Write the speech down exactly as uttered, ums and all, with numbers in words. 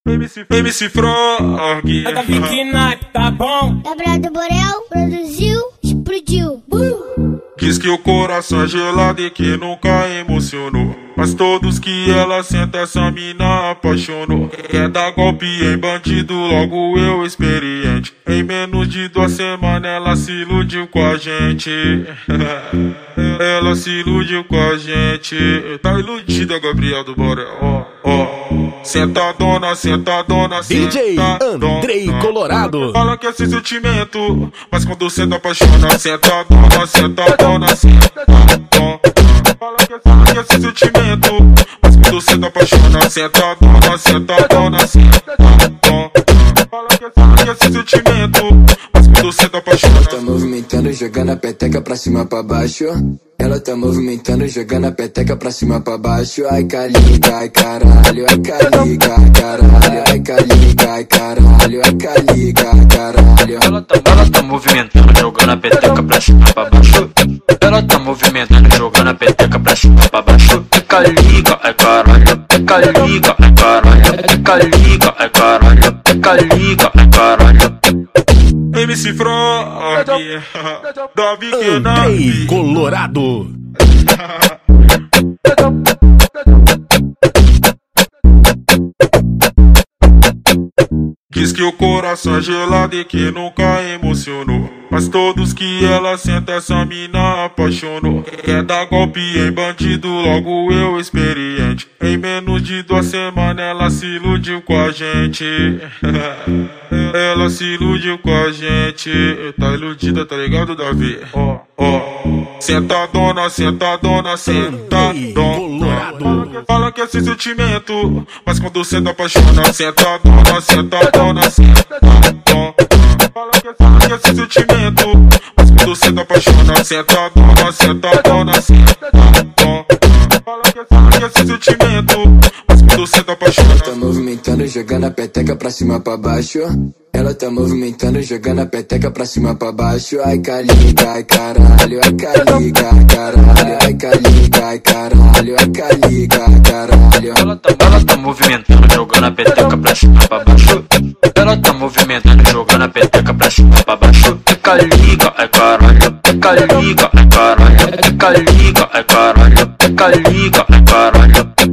M C, M C Frog. Tá pequena, tá bom? Gabriel do Borel produziu, explodiu. Uh! Diz que o coração é gelado e que nunca emocionou, mas todos que ela senta essa mina apaixonou. Quer dar golpe em bandido, logo eu experiente. Em menos de duas semanas ela se iludiu com a gente. Ela se iludiu com a gente. Tá iludida, Gabriel do Borel. Ó, ó. Sentadona, sentadona, D J Andrei Colorado. Fala que é sem sentimento, mas quando cê tá apaixona, sentadona, sentadona, sentadona. Fala que é sem sentimento, mas quando cê tá apaixona, sentadona, sentadona, sentadona. Fala que é sem sentimento, mas quando cê tá apaixona. Ela tá movimentando, jogando a peteca pra cima pra baixo. Ela tá movimentando, jogando a peteca pra cima pra baixo. Ai caliga, ai caralho, ai caliga, ai caralho, ai caliga, ai caralho, ai caliga, ai caralho. Ela tá, ela tá movimentando, jogando a peteca pra cima pra baixo. Ela tá movimentando, jogando a peteca pra cima pra baixo. Ai caliga, ai caralho, ai caliga, ai caralho, ai caliga, ai caralho, ai caliga, ai caralho. M C Frog, da pequena Andrei Colorado. Diz que o coração é gelado e que nunca emocionou, mas todos que ela senta essa mina apaixonou. Quer dar golpe em bandido, logo eu experiente. Em menos de duas semanas ela se iludiu com a gente. Ela se iludiu com a gente. Tá iludida, tá ligado, Davi? Ó, ó. Sentadona, sentadona, sentadona. Fala que é sem sentimento, mas quando cê tá apaixona, sentadona, sentadona, sentadona. Fala que é sem sentimento, mas quando cê tá apaixona, sentadona, sentadona, sentadona. Fala que é sem sentimento, mas quando cê tá apaixona. Ela tá movimentando, jogando a peteca pra cima pra baixo. Ela tá movimentando, jogando a peteca pra cima pra baixo. Ai caliga, ai caralho, ai caliga, ai caralho, ai caliga, ai caralho, ai caliga, ai caralho. Ela tá, ela tá movimentando, jogando a peteca pra cima pra baixo. Ela tá movimentando, jogando a peteca pra cima pra baixo. Ai caliga, ai caralho, ai caliga, ai caralho, ai caliga, ai caralho, ai caliga, ai caralho.